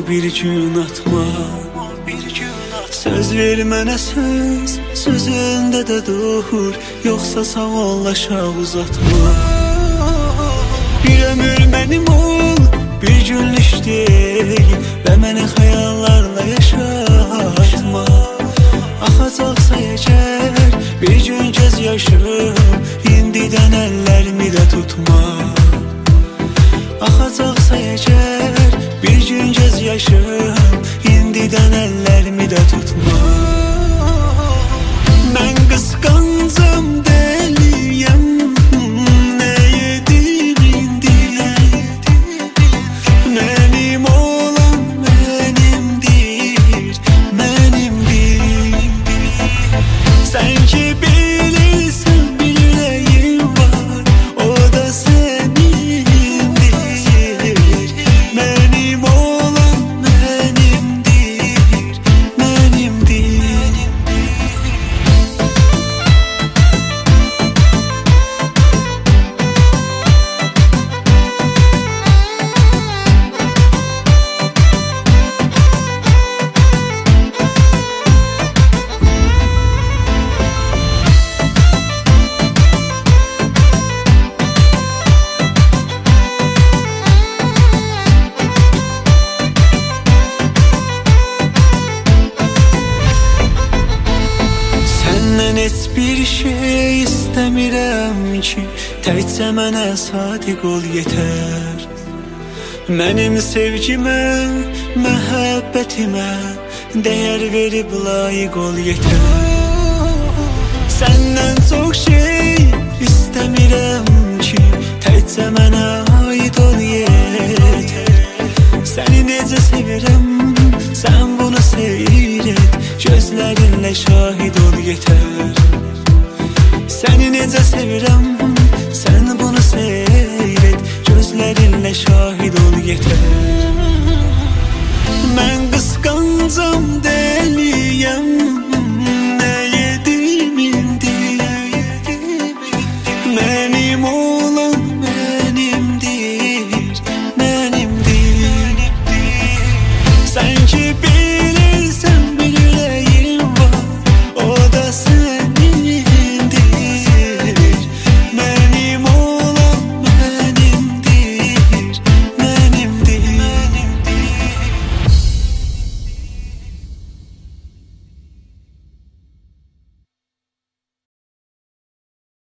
bir gün atma. Söz ver mənə söz, sözündə də dur, yoxsa sağollaşa uzatma. Bir ömür mənim ol, bir günlük deyil və mənə xəyallarla yaşatma. Axacaqsa əgər bir gün göz yaşım, indidən əllərimi də tutma. Axacaqsa əgər bir gün göz yaşım, indidən əllərimi də tutma. Mən qısqancam dəliyəm, nə yedim indi. Mənim olan mənimdir, mənimdir. Sən ki bilirsən bir ürəyim var, o da sənindir. Mənim olan mənimdir, mənimdir. Səndən heç bir şey istəmirəm ki, təkcə mənə sadiq ol yetər. Mənim sevgimə, məhəbbətimə dəyər verib layiq ol yetər. Səndən çox şey istəmirəm ki, təkcə mənə aid ol yetər. Səni necə sevirəm, sən bunu seyr et, gözlərinlə şahid ol yetər. Səni necə sevirəm, sən bunu seyr et, gözlərinlə şahid ol yetər. Mən qısqancam dəliyəm,